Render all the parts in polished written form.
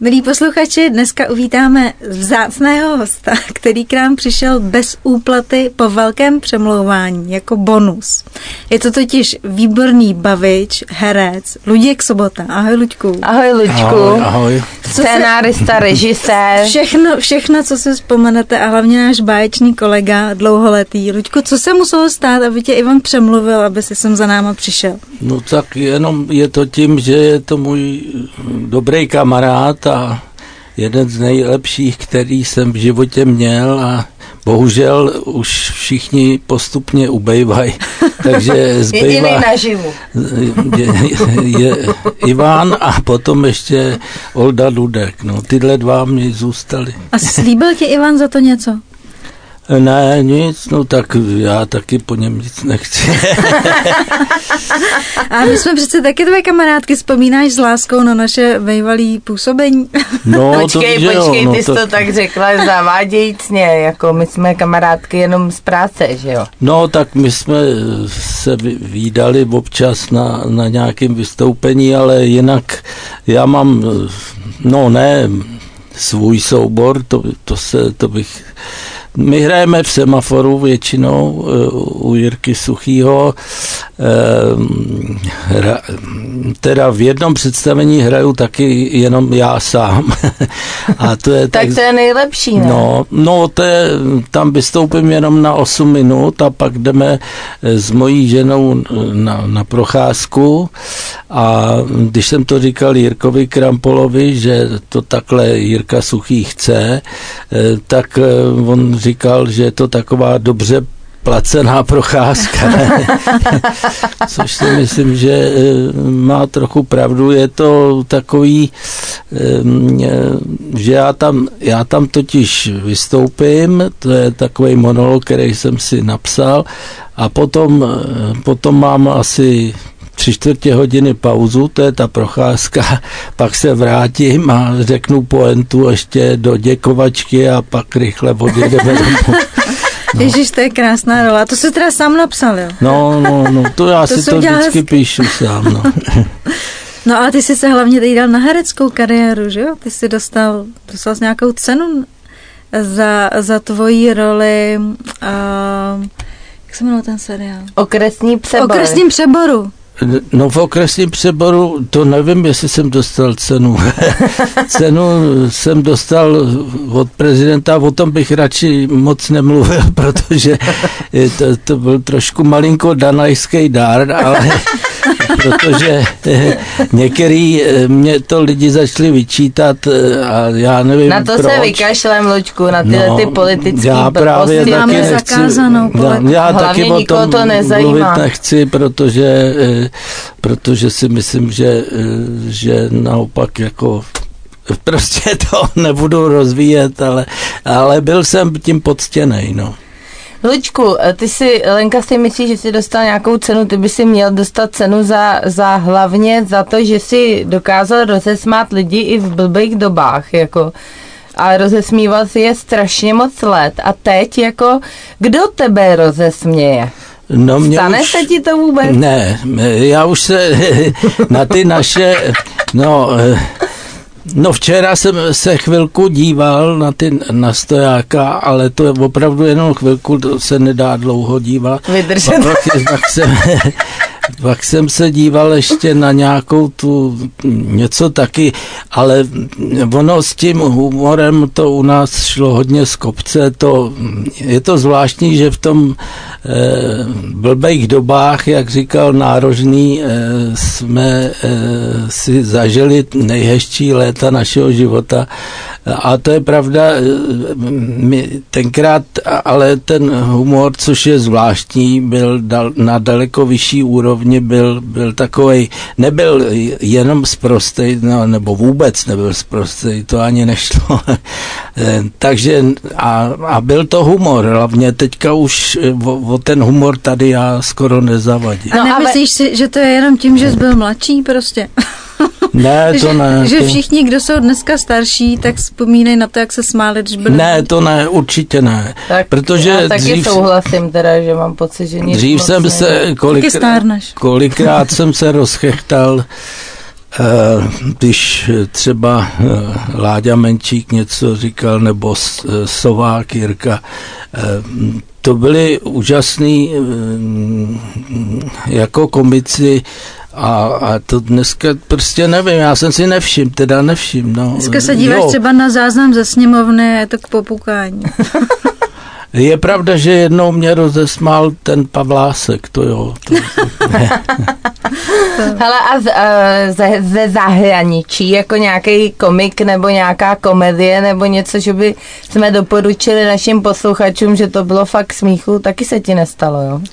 Milí posluchači, dneska uvítáme vzácného hosta, který k nám přišel bez úplaty po velkém přemlouvání jako bonus. Je to totiž výborný bavič, herec, Luděk Sobota. Ahoj, Luďku. Ahoj, Luďku. Ahoj. Scénárista, režisér. Všechno, co si vzpomenete, a hlavně náš báječný kolega, dlouholetý. Luďku, co se muselo stát, aby tě Ivan přemluvil, aby si sem za náma přišel? No tak jenom je to tím, že je to můj dobrý kamarád a jeden z nejlepších, který jsem v životě měl, a bohužel už všichni postupně ubejvají, takže zbývá naživu. Je Ivan a potom ještě Olda Dudek. No, tyhle dva mě zůstaly. A slíbil ti Ivan za to něco? Ne, nic, no tak já taky po něm nic nechci. A my jsme přece taky tvoje kamarádky, vzpomínáš s láskou na naše bývalé působení? No, počkej, no, ty jsi to tak řekla zavádějícně, jako my jsme kamarádky jenom z práce, že jo? No, tak my jsme se vídali občas na nějakém vystoupení, ale jinak já mám, svůj soubor, to bych... My hrajeme v Semaforu většinou u Jirky Suchýho. Teda v jednom představení hraju taky jenom já sám. A to je tak to je nejlepší, ne? No, tam vystoupím jenom na 8 minut a pak jdeme s mojí ženou na procházku. A když jsem to říkal Jirkovi Krampolovi, že to takhle Jirka Suchý chce, tak on říkal, že je to taková dobře placená procházka. Což si myslím, že má trochu pravdu. Je to takový, že já tam totiž vystoupím, to je takový monolog, který jsem si napsal, a potom mám asi 3/4 hodiny pauzu, to je ta procházka, pak se vrátím a řeknu poentu ještě do děkovačky a pak rychle odjedeme domů. No. Ježiš, to je krásná rola. To jsi teda sám napsal, jo? No, to já si to vždycky píšu sám, no. No ale ty jsi se hlavně tady dal na hereckou kariéru, že jo? Ty jsi dostal nějakou cenu za tvoji roli, jak se jmenoval ten seriál? Okresní přebor. Okresním přeboru. No, v Okresním přeboru, to nevím, jestli jsem dostal cenu. Cenu jsem dostal od prezidenta, o tom bych radši moc nemluvil, protože to byl trošku malinko danajský dár, ale protože některý mě to lidi začali vyčítat a já nevím na to proč. Se vykašlem, Luďku, na tyhle ty politické já právě taky máme zakázanou politiku. Já taky o tom to mluvit nechci, protože si myslím, že naopak jako prostě to nebudu rozvíjet, ale byl jsem tím poctěnej, no. Luďku, Lenka si myslí, že jsi dostal nějakou cenu, ty by si měl dostat cenu za hlavně za to, že jsi dokázal rozesmát lidi i v blbých dobách, jako, a rozesmíval si je strašně moc let a teď, jako, kdo tebe rozesměje? No, stane se ti to vůbec? Ne, já už se na ty naše, No, včera jsem se chvilku díval na Stojáka, ale to je opravdu jenom chvilku, to se nedá dlouho dívat. Vydržet. Pak jsem se díval ještě na nějakou tu něco taky, ale ono s tím humorem to u nás šlo hodně z kopce. Je to zvláštní, že v tom blbých dobách, jak říkal Nárožný, jsme si zažili nejhezčí léta našeho života. A to je pravda, tenkrát, ale ten humor, což je zvláštní, byl na daleko vyšší úrovni, byl takovej, nebyl jenom sprostej, nebo vůbec nebyl sprostej, to ani nešlo. Takže a byl to humor, hlavně teďka už o ten humor tady já skoro nezavadím. A nemyslíš si, že to je jenom tím, že jsi byl mladší prostě? Ne, to ne. Že všichni, kdo jsou dneska starší, tak vzpomínají na to, jak se smáli, když byli... Ne, to ne, určitě ne. Tak protože já taky souhlasím teda, že mám pocit, že nic dřív jsem se, kolikrát jsem se rozchechtal Když třeba Láďa Menčík něco říkal, nebo Sovák Jirka, to byli úžasný jako komici a to dneska prostě nevím, já jsem si nevšiml. No. Dneska se díváš třeba na záznam ze sněmovny, je to k popukání. Je pravda, že jednou mě rozesmál ten Pavlásek, to jo. Hele, a ze zahraničí, jako nějaký komik nebo nějaká komedie nebo něco, že by jsme doporučili našim posluchačům, že to bylo fakt smíchu, taky se ti nestalo, jo?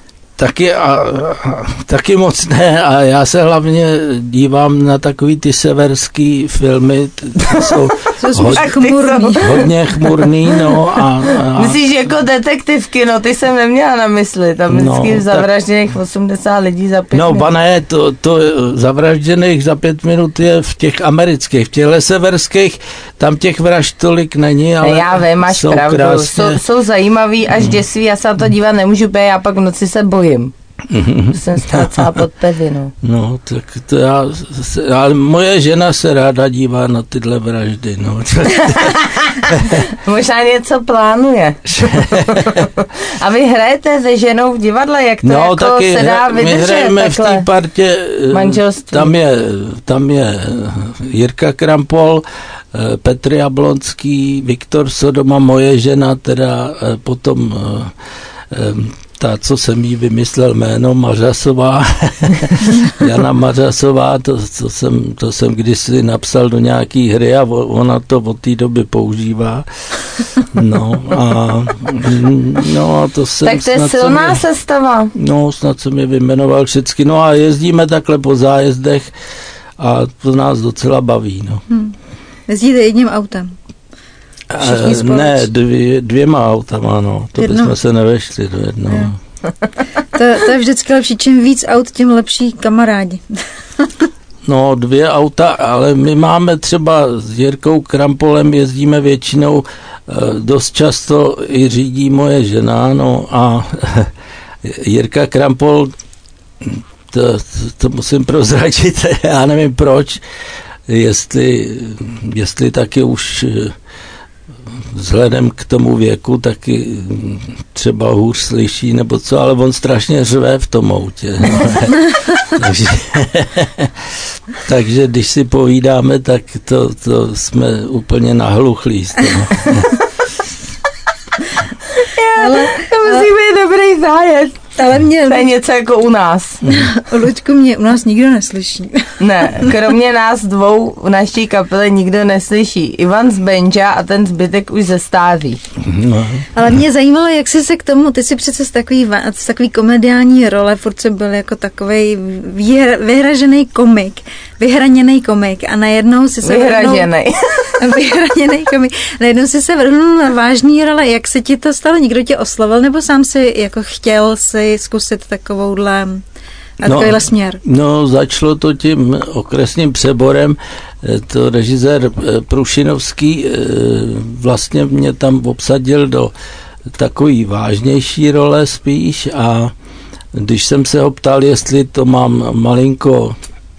Taky moc ne a já se hlavně dívám na takový ty severský filmy, jsou hodně chmurný, no a myslíš jako detektivky, no ty jsem neměla na mysli, tam vždycky zavražděných 80 lidí za 5 minut. No, pane, to zavražděných za 5 minut je v těch amerických, v těchto severských, tam těch vražd tolik není, ale já vím, máš pravdu, jsou zajímavý až děsivý, já se na to dívat nemůžu, já pak v noci se bojím. Jsem ztrácela pod pevinu. No, tak to ale moje žena se ráda dívá na tyhle vraždy, no. Možná něco plánuje. A vy hrajete se ženou v divadle, jak to jako taky se dá vydržet? My hrajeme v té partě, tam je Jirka Krampol, Petr Jablonský, Viktor Sodoma, moje žena, teda potom ta, co jsem jí vymyslel jméno, Mařasová, Jana Mařasová, to jsem kdysi napsal do nějaký hry a ona to od té doby používá. No a to jsem... Tak to je silná sestava. No, snad jsem je vyjmenoval všechny. No a jezdíme takhle po zájezdech a to nás docela baví, no. Jezdíte jedním autem? Ne, dvěma autama, no. To bychom se nevešli do jednoho. To je vždycky lepší. Čím víc aut, tím lepší kamarádi. No, 2 auta, ale my máme třeba s Jirkou Krampolem, jezdíme většinou, dost často i řídí moje žena, no a Jirka Krampol, to musím prozradit, já nevím proč, jestli taky už vzhledem k tomu věku taky třeba hůř slyší nebo co, ale on strašně řve v tom autě. Takže když si povídáme, tak to jsme úplně nahluchlí z toho. To musí být dobrý zájezd. Ale to je něco jako u nás. Luďku, mě u nás nikdo neslyší. Ne, kromě nás dvou v naší kapele nikdo neslyší. Ivan z Benja a ten zbytek už ze stáří. No. Ale mě zajímalo, jak jsi se k tomu, ty jsi přece z takový komediální role, furt jsi byl jako takovej vyhražený komik, vyhraněný komik a najednou si se vyhraněný komik. Najednou si se vrhnul na vážný role. Jak se ti to stalo? Někdo tě oslovil nebo sám si jako chtěl si zkusit takovýhle směr? No, začalo to tím okresním přeborem. To režisér Prušinovský vlastně mě tam obsadil do takový vážnější role spíš a když jsem se ho ptal, jestli to mám malinko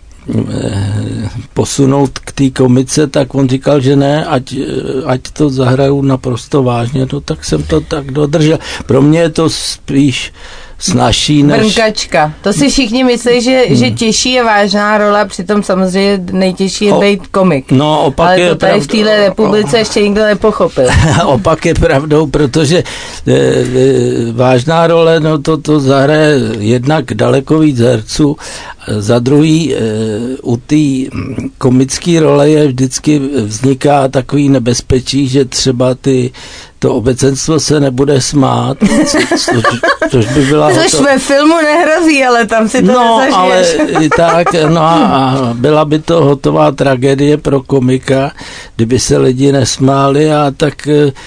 posunout k té komice, tak on říkal, že ne, ať to zahraju naprosto vážně, no tak jsem to tak dodržel. Pro mě je to spíš snazší než... Brnkačka. To si všichni myslí, že těžší je vážná role, přitom samozřejmě nejtěžší je být komik. No, opak ale je to tady v téhle republice ještě nikdo nepochopil. Opak je pravdou, protože vážná role, no to zahraje jednak daleko víc herců, za druhý u té komické role je vždycky vzniká takový nebezpečí, že třeba to obecenstvo se nebude smát, což by byla... Což ve filmu nehrozí, ale tam si to nezažiješ. Ale i tak, no a byla by to hotová tragédie pro komika, kdyby se lidi nesmáli a tak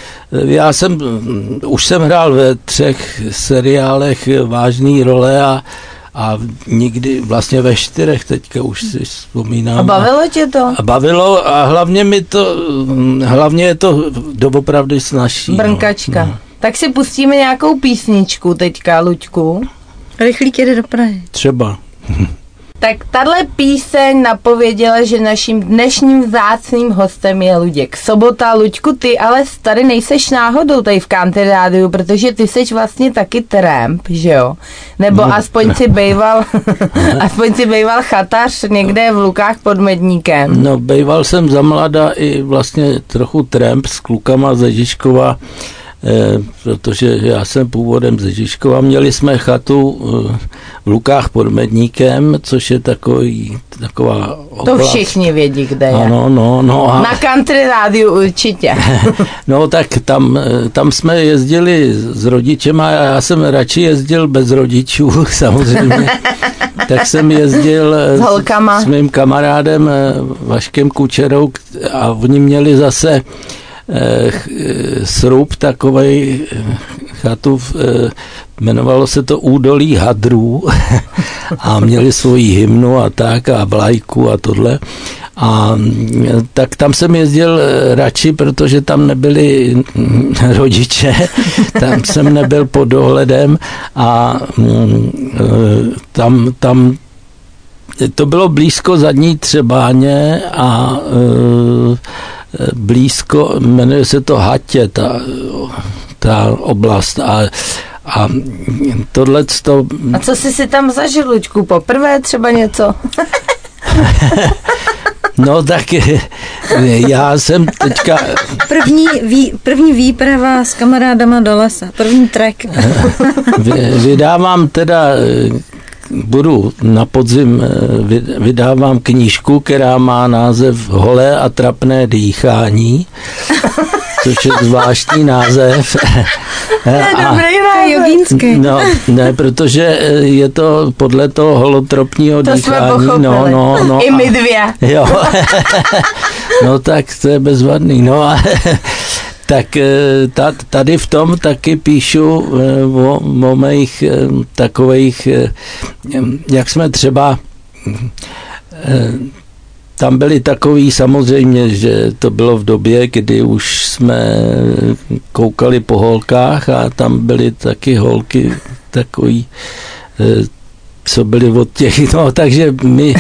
už jsem hrál ve 3 seriálech vážný role a nikdy, vlastně ve 4 teďka už si vzpomínám. A bavilo tě to? A bavilo a hlavně je to doopravdy snazší. Brnkačka. No. Tak si pustíme nějakou písničku teďka, Luďku. Rychlík jede do Prahy. Třeba. Tak tahle píseň napověděla, že naším dnešním vzácným hostem je Luděk Sobota. Luďku, ty ale tady nejseš náhodou tady v Country Rádiu, protože ty seš vlastně taky tramp, že jo? Nebo no, aspoň si bejval chatař někde v Lukách pod Medníkem. No, bejval jsem za mlada i vlastně trochu tramp s klukama ze Žižkova, protože já jsem původem ze Žižkova. Měli jsme chatu v Lukách pod Medníkem, což je taková oblast. To všichni vědí, kde je. Ano, no. Na Country Rádiu určitě. No tak tam jsme jezdili s rodičema, já jsem radši jezdil bez rodičů, samozřejmě. Tak jsem jezdil s mým kamarádem Vaškem Kučerou a oni měli zase srub takovej chatu, jmenovalo se to Údolí hadrů a měli svoji hymnu a tak a vlajku a tohle. A tak tam jsem jezdil radši, protože tam nebyli rodiče, tam jsem nebyl pod dohledem a tam to bylo blízko Zadní Třebáně a blízko, jmenuje se to Hatě, ta oblast a tohleto... A co jsi si tam zažil, Luďku? Poprvé třeba něco? No tak já jsem teďka... První výprava s kamarádama do lesa, první trek. Vydávám teda... Budu na podzim, vydávám knížku, která má název Holé a trapné dýchání, což je zvláštní název. To je dobrý název. Jogínský. No, ne, protože je to podle toho holotropního to dýchání. To jsme pochopili. No, i my dvě. Jo. No tak to je bezvadný. No a tak tady v tom taky píšu o mých takových, jak jsme třeba, tam byli takový, samozřejmě, že to bylo v době, kdy už jsme koukali po holkách a tam byly taky holky takový, co byly od těch, no takže my...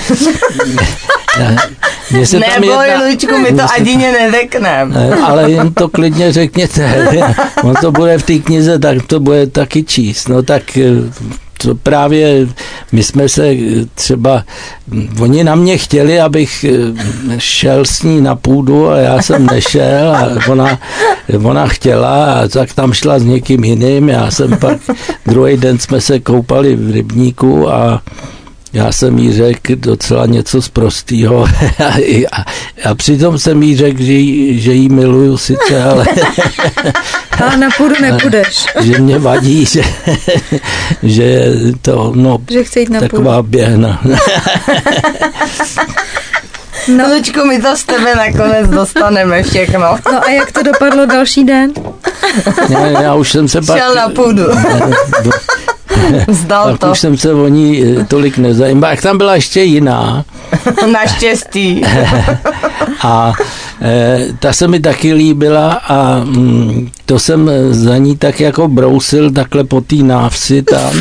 Neboj, Luďku, my to Adině neřekneme. Ale jen to klidně řekněte. On to bude v té knize, tak to bude taky číst. No tak to právě my jsme se třeba, oni na mě chtěli, abych šel s ní na půdu a já jsem nešel a ona chtěla a tak tam šla s někým jiným. Já jsem pak, druhý den jsme se koupali v rybníku a já jsem jí řekl docela něco sprostýho a přitom jsem jí řekl, že jí miluju sice, ale na půdu nepůjdeš. Že mě vadí, že to, no, že chce jít na taková půdu. Běhna. No, Luďku, my to z tebe nakonec dostaneme všechno. No a jak to dopadlo další den? Ne, já už jsem se pak... Šel na půdu. Vzdal to. Už jsem se o ní tolik nezajímal. Jak tam byla ještě jiná. Naštěstí. A ta se mi taky líbila a to jsem za ní tak jako brousil takhle po té návsi tam.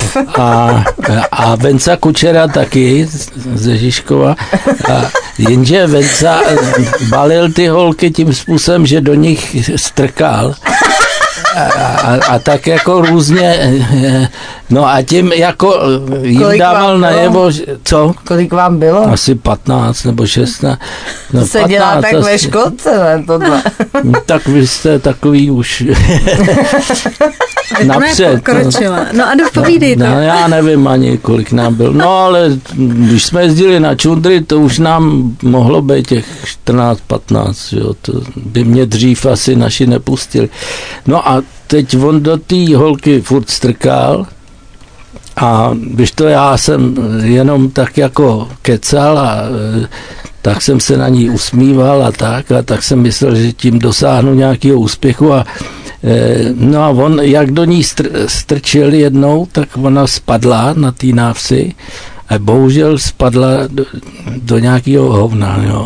A Venca Kučera taky ze Žižkova. Jenže Venca balil ty holky tím způsobem, že do nich strkal. A tak jako různě, no a tím jako jim dával najevo, co? Kolik vám bylo? Asi 15 nebo 16. No, to se 15, dělá tak asi. Ve školce, ne, tohle. Tak vy jste takový už napřed. No a dopovídejte. No já nevím ani, kolik nám bylo. No ale když jsme jezdili na čundry, to už nám mohlo být těch 14-15, jo, to by mě dřív asi naši nepustili. No a teď on do té holky furt strkal a když to já jsem jenom tak jako kecal a tak jsem se na ní usmíval a tak jsem myslel, že tím dosáhnu nějakého úspěchu a no a on, jak do ní strčil jednou, tak ona spadla na té návsi a bohužel spadla do nějakého hovna, jo.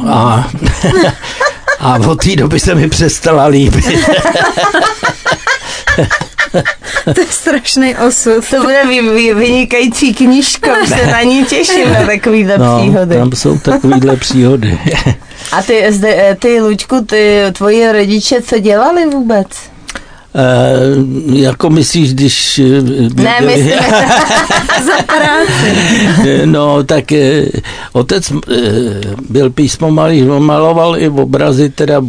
A od té doby se mi přestala líbit. To je strašný osud. To bude vynikající knížka, se na ní těším, na takovýhle příhody. Tam jsou takovýhle příhody. A ty Luďku, tvoji rodiče co dělali vůbec? Jako myslíš, když... Ne, myslím, za práci. No, tak otec byl písmomalíř, on maloval i obrazy, teda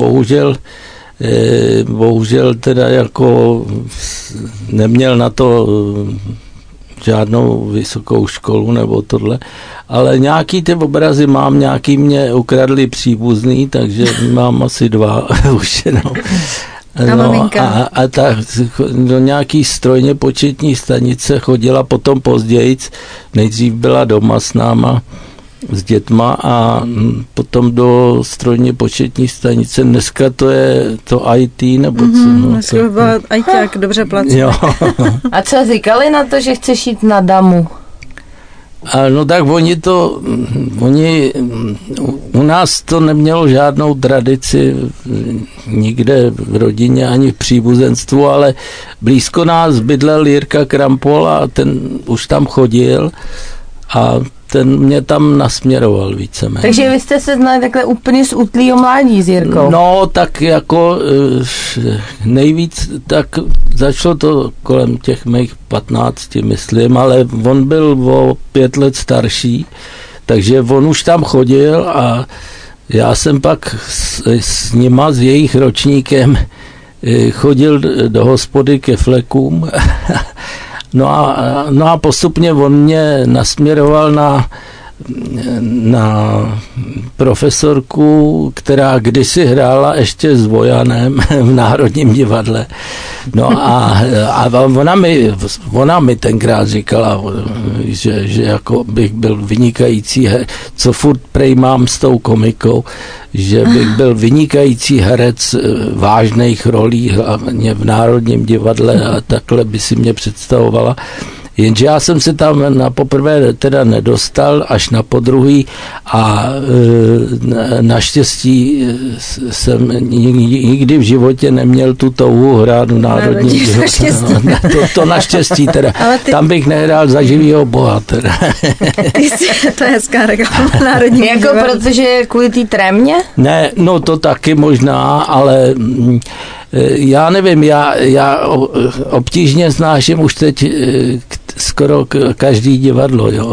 bohužel teda jako neměl na to žádnou vysokou školu nebo tohle, ale nějaký ty obrazy mám, nějaký mě ukradli příbuzný, takže mám asi 2 už, no. No, a ta do nějaký strojně početní stanice chodila potom později, nejdřív byla doma s náma, s dětma a potom do strojně početní stanice. Dneska to je to IT nebo co? Dneska by byla ITák, dobře placený. A co říkali na to, že chceš jít na damu? No tak oni u nás to nemělo žádnou tradici nikde v rodině ani v příbuzenstvu, ale blízko nás bydlel Jirka Krampol a ten už tam chodil a ten mě tam nasměroval víceméně. Takže vy jste se znali takhle úplně z útlýho mládí s Jirkou? No, tak jako nejvíc, tak začalo to kolem těch mých 15, myslím, ale on byl o 5 let starší, takže on už tam chodil a já jsem pak s nima, s jejich ročníkem chodil do hospody ke flekům. No a postupně on mě nasměroval na profesorku, která kdysi hrála ještě s Vojanem v Národním divadle. No a ona mi tenkrát říkala, že jako bych byl vynikající, co furt prej mám s tou komikou, že bych byl vynikající herec vážných rolí, hlavně v Národním divadle a takhle by si mě představovala. Jenže já jsem se tam na poprvé teda nedostal, až na podruhý a naštěstí jsem nikdy v životě neměl tu touhu hrát v Národním divadle. To naštěstí teda. Tam bych nehrál za živýho boha teda. To je hezká reklama Národní jako divadle. Protože kvůli té trémě? Ne, no to taky možná, ale já nevím, já obtížně snáším už teď skoro každý divadlo, jo.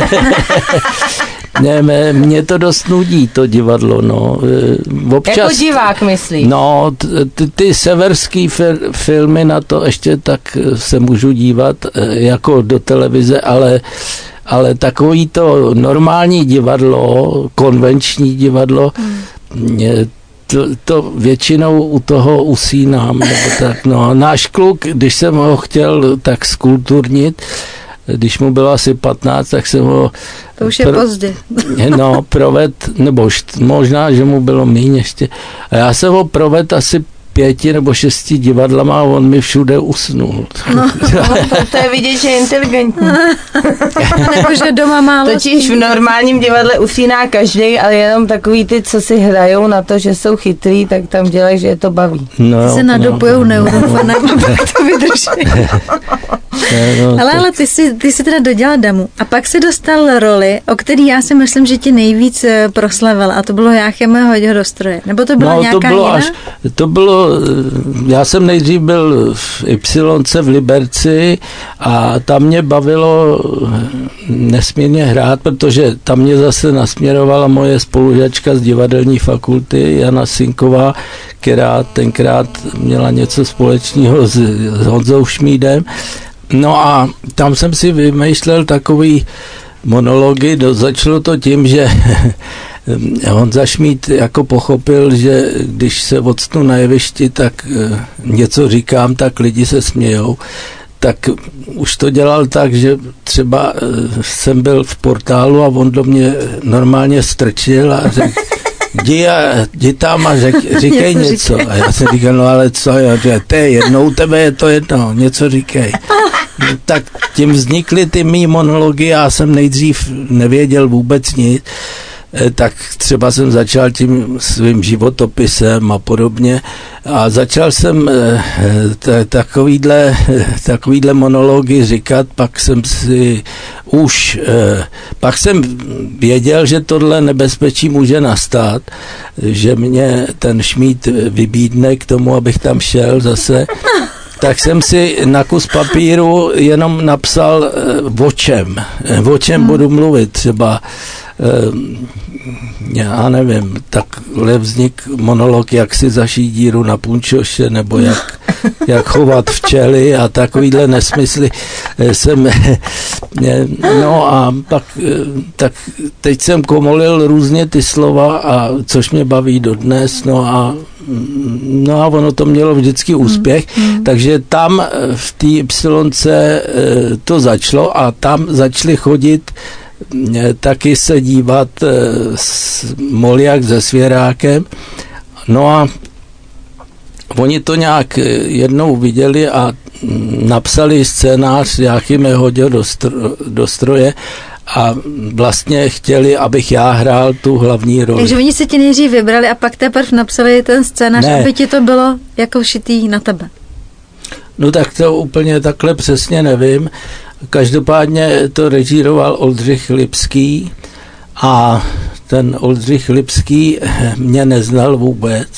Ne, mě to dost nudí, to divadlo, no. Občas, jako divák, myslíš? No, ty severský filmy na to ještě tak se můžu dívat, jako do televize, ale takový to normální divadlo, konvenční divadlo, to většinou u toho usínám. Nebo tak, no. Náš kluk, když jsem ho chtěl tak skulturnit, když mu bylo asi 15, tak jsem ho... To už je pozdě. No, proved, nebo možná, že mu bylo míň ještě. A já jsem ho proved asi 5 nebo 6 divadlama a on mi všude usnul. No, to je vidět, že je inteligentní. Nebo že doma málo. Totiž v normálním divadle usíná každý, ale jenom takový ty, co si hrajou na to, že jsou chytrý, tak tam dělají, že je to baví. No, se nadopujou neurofonem, aby to vydrží. Ale ty jsi teda dodělal damu a pak si dostal roli, o který já si myslím, že ti nejvíc proslavil a to bylo Jáchyma Hoď ho do stroje. Nebo to byla nějaká jiná? To bylo, já jsem nejdřív byl v Ypsilonce v Liberci a tam mě bavilo nesmírně hrát, protože tam mě zase nasměrovala moje spolužačka z divadelní fakulty Jana Sinková, která tenkrát měla něco společného s Honzou Šmídem. No a tam jsem si vymýšlel takový monology, začalo to tím, že Honza Šmíd jako pochopil, že když se odstnu na jevišti, tak něco říkám, tak lidi se smějou. Tak už to dělal tak, že třeba jsem byl v portálu a on do mě normálně strčil a řekl, jdi tam a říkej něco. A já jsem říkal, no ale co, to je jedno, u tebe je to jedno, něco říkej. No, tak tím vznikly ty mý monology, já jsem nejdřív nevěděl vůbec nic. tak třeba jsem začal tím svým životopisem a podobně a začal jsem takovýhle monology říkat, pak jsem věděl, že tohle nebezpečí může nastat, že mě ten Šmíd vybídne k tomu, abych tam šel zase. Tak jsem si na kus papíru jenom napsal, o čem budu mluvit, třeba já nevím, takhle vznik monolog, jak si zašít díru na punčoše, nebo jak chovat včely a takovýhle nesmysly no a pak tak teď jsem komolil různě ty slova, a což mě baví dodnes, no a ono to mělo vždycky úspěch, takže tam v té Ypsilonce to začalo a tam začali chodit taky se dívat Moljak se Svěrákem. No a oni to nějak jednou viděli a napsali scénář, Jáchym je hodil do stroje a vlastně chtěli, abych já hrál tu hlavní roli. Takže oni si tě nejdřív vybrali a pak teprve napsali ten scénář, aby ti to bylo jako šitý na tebe. No tak to úplně takhle přesně nevím. Každopádně to režíroval Oldřich Lipský a ten Oldřich Lipský mě neznal vůbec,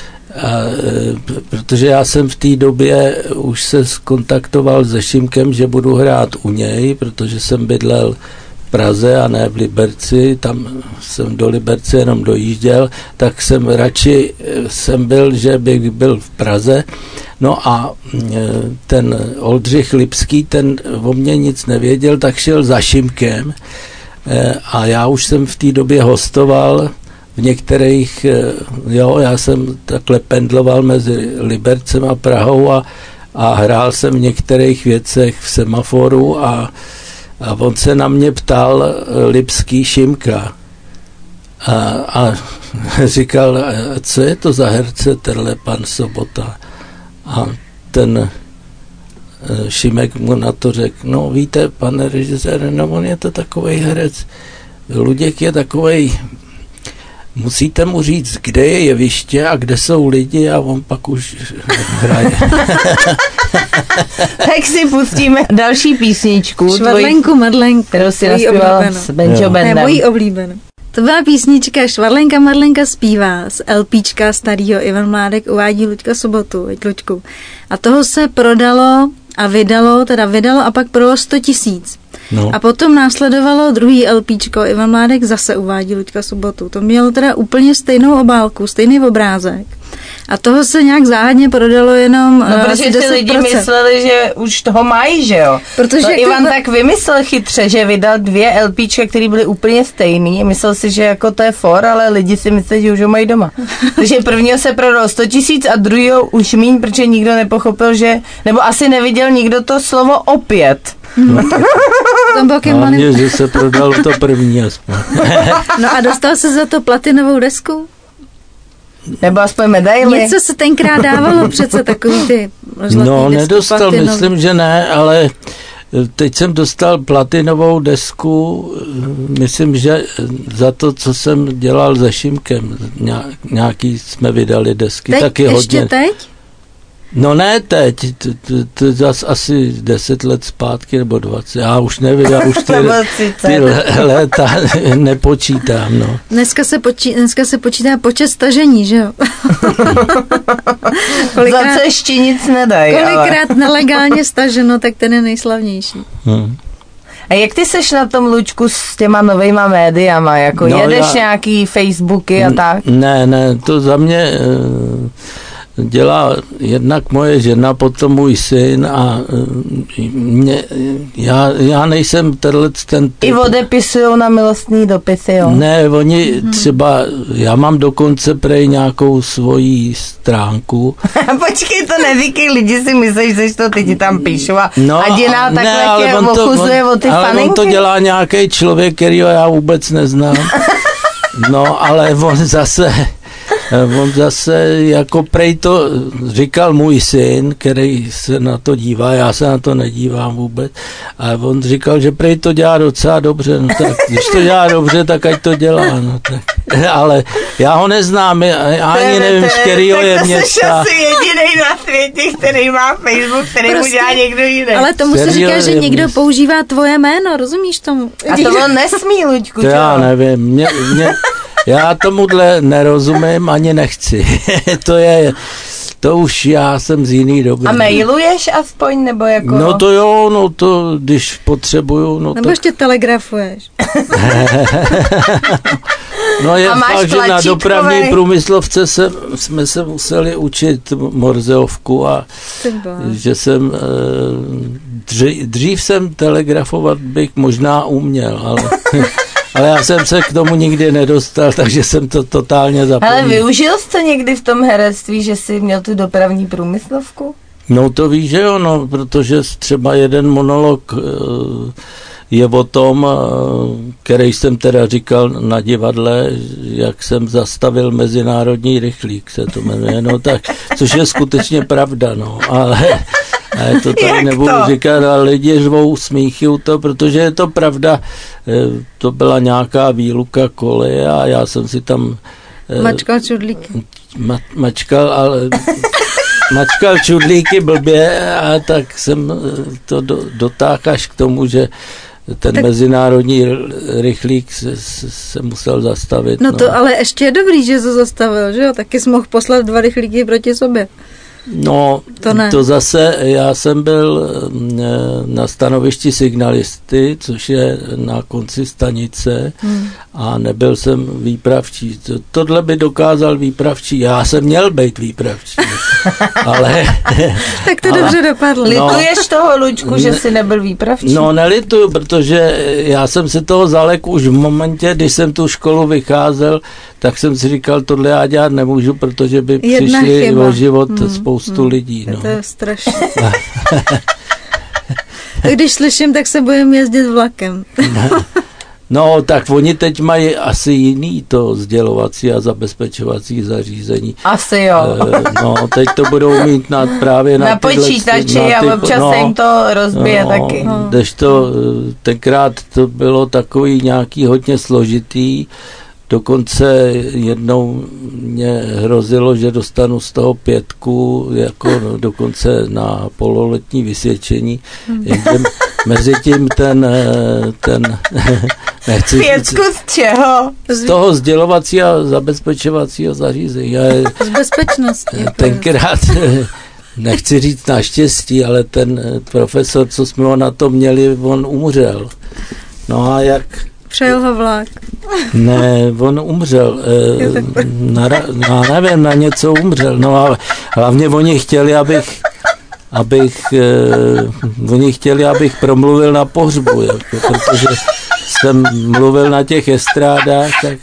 protože já jsem v té době už se skontaktoval se Šimkem, že budu hrát u něj, protože jsem bydlel v Praze a ne v Liberci, tam jsem do Liberce jenom dojížděl, tak jsem radši byl, že bych byl v Praze. No a ten Oldřich Lipský, ten o mě nic nevěděl, tak šel za Šimkem a já už jsem v té době hostoval v některých, já jsem takhle pendloval mezi Libercem a Prahou a hrál jsem v některých věcech v Semaforu a on se na mě ptal, Lipský, Šimka, a říkal, co je to za herce tenhle pan Sobota? A ten Šimek mu na to řekl, no víte, pane režisére, no on je to takovej herec, Luděk je takovej, musíte mu říct, kde je jeviště a kde jsou lidi a on pak už hraje. Tak si pustíme další písničku. Švadlenku, Madlenku. Kterou si naspívala s Benjo Bandem. Ne, mojí oblíbenou. To byla písnička Švadlenka Madlenka zpívá z LPčka starýho Ivan Mládek uvádí Luďka Sobotu, Luďku. A toho se prodalo a vydalo a pak prodalo 100 000. No. A potom následovalo druhý LPčko, Ivan Mládek zase uvádí Luďka Sobotu. To mělo teda úplně stejnou obálku, stejný obrázek. A toho se nějak záhadně prodalo jenom protože si lidi mysleli, že už toho mají, že jo? Protože to Ivan tak vymyslel chytře, že vydal 2 LPčka, které byly úplně stejný. Myslel si, že jako to je for, ale lidi si myslí, že už ho mají doma. Takže prvního se prodalo 100 000 a druhýho už míň, protože nikdo nepochopil, že, nebo asi neviděl nikdo to slovo opět. Hlavně, že se prodalo to první aspoň. No a dostal se za to platinovou desku? Nebo aspoň medaily? Něco se tenkrát dávalo přece takový ty zlatý No, nedostal, platinový. Myslím, že ne, ale teď jsem dostal platinovou desku, myslím, že za to, co jsem dělal se Šimkem. Nějaký jsme vydali desky. Teď? Taky ještě hodně. teď? No ne teď, to zase asi 10 let zpátky nebo 20, já už nevím, já už ty léta nepočítám, no. Dneska se počítá počet stažení, že jo? Za co ještě nic nedají. Kolikrát nelegálně staženo, tak ten je nejslavnější. A jak ty seš na tom, Lučku, s těma novejma médiama? Jako jedeš nějaký Facebooky a tak? Ne, to za mě dělá jednak moje žena, potom můj syn a já nejsem ten typ. I odepisujou na milostný dopisy, jo? Ne, oni třeba, já mám dokonce prej nějakou svoji stránku. Počkej, to neříkej, lidi si myslí, že to ty ti tam píšu a dělá takhle tě ochuzuje o ty faninky. Ale on to dělá nějaký člověk, kterýho já vůbec neznám. No, ale on zase On zase jako prej to říkal můj syn, který se na to dívá, já se na to nedívám vůbec, a on říkal, že prej to dělá docela dobře, no tak když to dělá dobře, tak ať to dělá, no tak. Ale já ho neznám, já ani nevím, z kterého je města. Tak to jsi asi jedinej na světě, který má Facebook, který mu dělá někdo jiný. Ale tomu se říká, že někdo používá tvoje jméno, rozumíš tomu? A to on nesmí, Luďku, to já nevím, já tomuhle nerozumím, ani nechci. To už já jsem z jiný doby. A mailuješ aspoň, nebo jako? No to jo, no to, když potřebuju, no nebo ještě telegrafuješ. No je fakt, že na dopravní průmyslovce jsme se museli učit morzeovku a že jsem dřív jsem telegrafovat bych možná uměl, ale já jsem se k tomu nikdy nedostal, takže jsem to totálně zapomněl. Ale využil jsi to někdy v tom herectví, že jsi měl tu dopravní průmyslovku? No to víš, že jo, no, protože třeba jeden monolog je o tom, který jsem teda říkal na divadle, jak jsem zastavil mezinárodní rychlík, se to jmenuje, no tak, což je skutečně pravda, no, ale to tady nebudu říkat, ale lidi řvou, smíchyjí to, protože je to pravda, to byla nějaká výluka koleje a já jsem si tam mačkal čudlíky. Mačkal čudlíky blbě a tak jsem to dotáhl až k tomu, že ten mezinárodní rychlík se musel zastavit. No to ale ještě je dobrý, že to zastavil, že jo? Taky jsi mohl poslat 2 rychlíky proti sobě. No, to zase, já jsem byl na stanovišti signalisty, což je na konci stanice a nebyl jsem výpravčí. Tohle by dokázal výpravčí. Já jsem měl být výpravčí. Ale... tak to dobře dopadlo. Lituješ toho, Luďku, že jsi nebyl výpravčí? No, nelituju, protože já jsem se toho zalek už v momentě, když jsem tu školu vycházel, tak jsem si říkal, tohle já dělat nemůžu, protože by přišli o život spoustu lidí. No. To je strašné. Tak když slyším, tak se bojím jezdit vlakem. No, tak oni teď mají asi jiný to sdělovací a zabezpečovací zařízení. Asi jo. No, teď to budou mít právě na počítači a občas se jim to rozbije taky. Kdežto tenkrát to bylo takový nějaký hodně složitý, dokonce jednou mě hrozilo, že dostanu z toho 5, jako dokonce na pololetní vysvědčení. Mezi tím ten 5 z čeho? Z toho sdělovacího a zabezpečovacího zařízení. Z bezpečnosti. Tenkrát, nechci říct naštěstí, ale ten profesor, co jsme ho na to měli, on umřel. No a jak... Přejel ho vlak. Ne, on umřel. Nevím, na něco umřel. No ale hlavně oni chtěli, abych promluvil na pohřbu, jako, protože jsem mluvil na těch estrádách, tak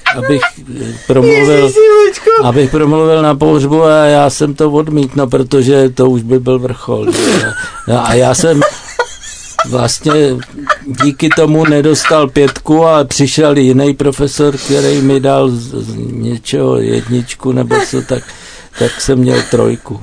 abych promluvil na pohřbu a já jsem to odmítl, protože to už by byl vrchol. A já jsem vlastně díky tomu nedostal 5, ale přišel jiný profesor, který mi dal z něčeho 1 nebo co, tak jsem měl 3.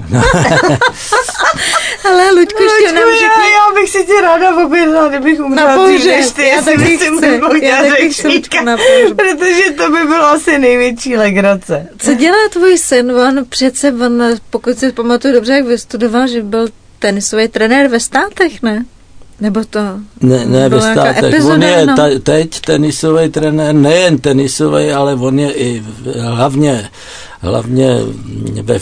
Ale Luďku, ještě nám řekni. Já bych si tě ráda objednala, kdybych umřela dřív než ty. Já taky chci. Protože to by bylo asi největší legrace. Co dělá tvůj syn? On, pokud si pamatuju dobře, jak vystudoval, že byl tenisový trenér ve Státech, ne? Nebo to ne ve Státech. Epizoda, on je teď tenisový trenér, nejen tenisový, ale on je i hlavně ve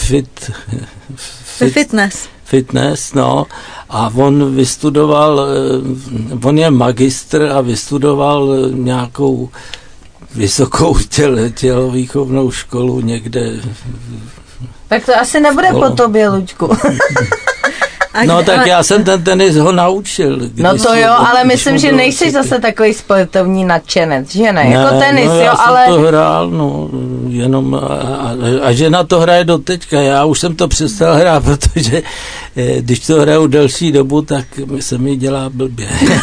fitness, no. A on vystudoval, on je magistr a vystudoval nějakou vysokou tělovýchovnou školu někde. Tak to asi nebude po tobě, Luďku. No tak já jsem ten tenis ho naučil. No to jo, ale myslím, že nejsi zase takový sportovní nadšenec, že ne? Jako tenis, no, jo, ale... Já jsem to hrál, no, jenom a žena to hraje do teďka. Já už jsem to přestal hrát, protože když to hraju delší dobu, tak se mi dělá blbě.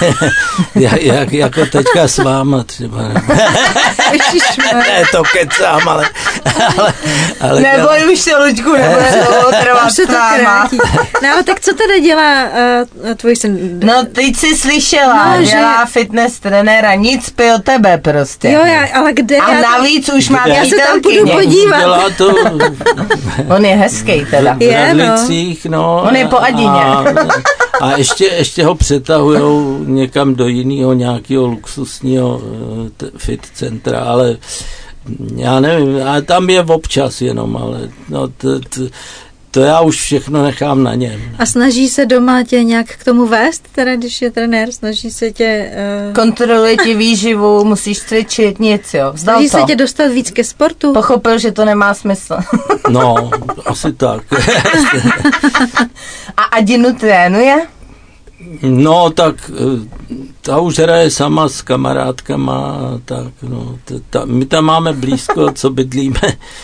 jako teďka s váma třeba. Ne, to kecám, ale neboj už se, Luďku, nebude to trvat s váma. No ale tak co teda dělá tvůj syn? No teď jsi slyšela, dělá fitness trenéra, nic pil tebe prostě. Jo, ale kde? A navíc už má já se tam půjdu podívat. Dělá to... On je hezký teda. V Radlicích, no. On je po Adině. A ještě ho přetahujou někam do jiného nějakého luxusního fit centra, ale já nevím, ale tam je občas jenom, ale no, to já už všechno nechám na něm. A snaží se doma tě nějak k tomu vést, teda když je trenér, snaží se tě... Kontroluje ti výživu, musíš cvičit, nic, jo. Snaží se tě dostat víc ke sportu? Pochopil, že to nemá smysl. No, asi tak. A Adinu trénuje? No, tak ta už hraje sama s kamarádkama, tak no, my tam máme blízko, co bydlíme,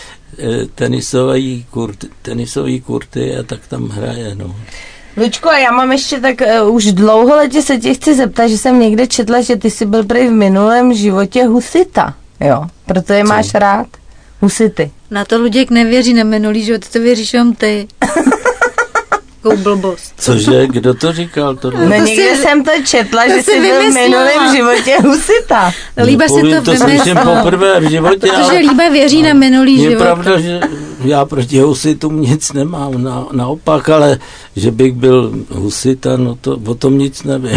tenisový kurty a tak tam hraje, no. Lučko, a já mám ještě tak už dlouholetě se tě chci zeptat, že jsem někde četla, že ty jsi byl prý v minulém životě husita, jo, proto je máš rád, husity. Na to Luděk nevěří, na minulý život, to věříš jenom ty. Blbost. Cože, kdo to říkal? No někde jsem to četla, že jsi byl v minulém životě husita. Líba si to slyším poprvé v životě. Protože Líba věří na minulý život. Je pravda, že já proti husitům nic nemám, naopak, ale že bych byl husita, no to o tom nic nevím.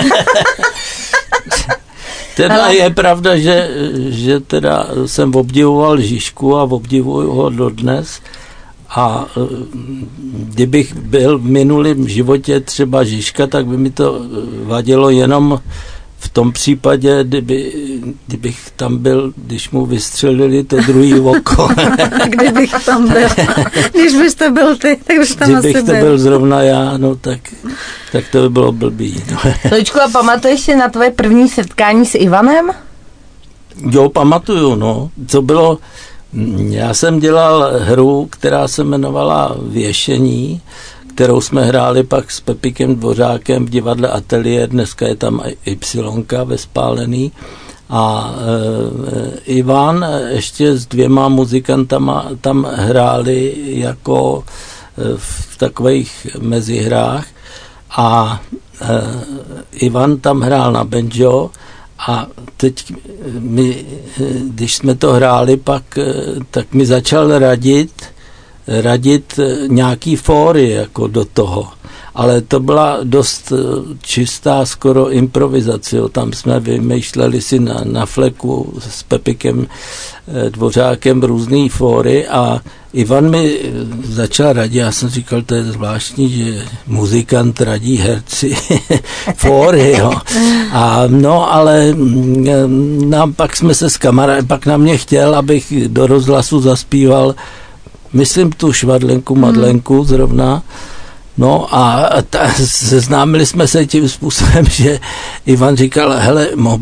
Teda je pravda, že teda jsem obdivoval Žižku a obdivuju ho dodnes. A kdybych byl v minulém životě třeba Žižka, tak by mi to vadilo jenom v tom případě, kdybych tam byl, když mu vystřelili to druhý oko. Kdybych tam byl. Když bys to byl ty, tak bys tam asi byl. Kdybych to byl zrovna já, no tak to by bylo blbý. No. Točku, a pamatuješ si na tvoje první setkání s Ivanem? Jo, pamatuju, no. Co bylo... Já jsem dělal hru, která se jmenovala Věšení, kterou jsme hráli pak s Pepikem Dvořákem v divadle Atelier, dneska je tam Ypsilonka ve Spálený. A Ivan ještě s 2 muzikantama tam hráli jako v takových mezihrách a Ivan tam hrál na banjo. A teď když jsme to hráli pak, tak mi začal radit nějaký fóry jako do toho. Ale to byla dost čistá skoro improvizace. Tam jsme vymýšleli si na fleku s Pepikem Dvořákem různý fóry a Ivan mi začal radit. Já jsem říkal, to je zvláštní, že muzikant radí herci fóry, jo. A no, ale pak jsme se s kamarádem, pak na mě chtěl, abych do rozhlasu zaspíval, myslím tu Švadlenku, Madlenku zrovna. No a seznámili jsme se tím způsobem, že Ivan říkal, hele, mohl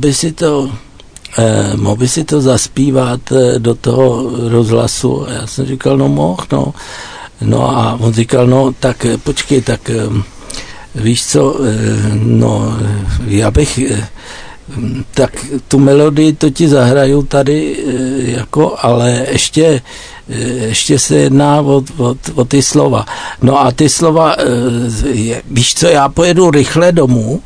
by si to zaspívat do toho rozhlasu. A já jsem říkal, no mohl, no. No a on říkal, no tak počkej, tak víš co, no já bych, tak tu melodii to ti zahraju tady, jako, ale ještě se jedná o ty slova. No a ty slova, víš co, já pojedu rychle domů,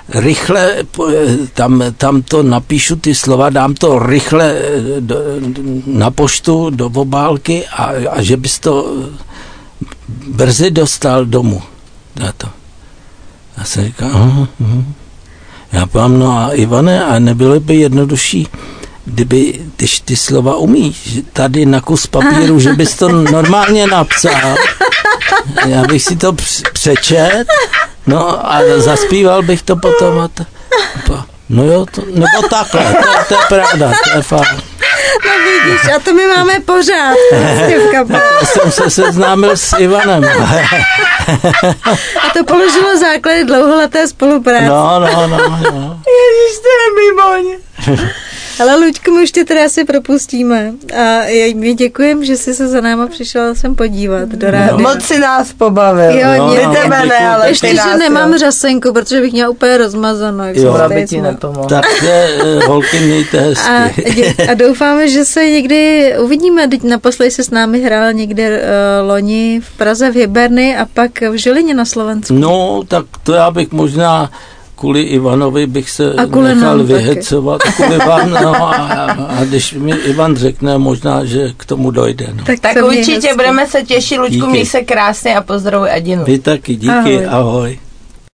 tam to napíšu ty slova, dám to rychle na poštu do obálky a že bys to brzy dostal domů. Já jsem říkal, já povím, no a Ivane, a nebylo by jednodušší, když ty slova umíš, tady na kus papíru, že bys to normálně napsal, já bych si to přečet, no a zaspíval bych to potom No jo, nebo takhle, to je pravda, to je fakt. No Vidíš, a to my máme pořád. Jsem se seznámil s Ivanem. A to položilo základy dlouholeté spolupráce. No. Ježiš, to je mimoň. Ale Luďku, my už tě teda asi propustíme. A my děkujeme, že jsi se za náma přišel sem podívat do rádia. Moc si nás pobavil. Jo, my tebe ne, ale ještě, že nemám řasenku, protože bych měla úplně rozmazanou. Aby ti nepomohl. Tak holky, mějte hezky. A doufáme, že se někdy uvidíme. Teď naposledy se s námi hrál někde loni v Praze v Hyberny a pak v Žilině na Slovensku. No, tak to já bych možná kvůli Ivanovi bych se nechal vyhecovat. Kvůli vám, a když mi Ivan řekne, možná, že k tomu dojde. No. Tak určitě budeme se těšit, Luďku, měj se krásně a pozdravuj Adinu. Vy taky, díky, ahoj.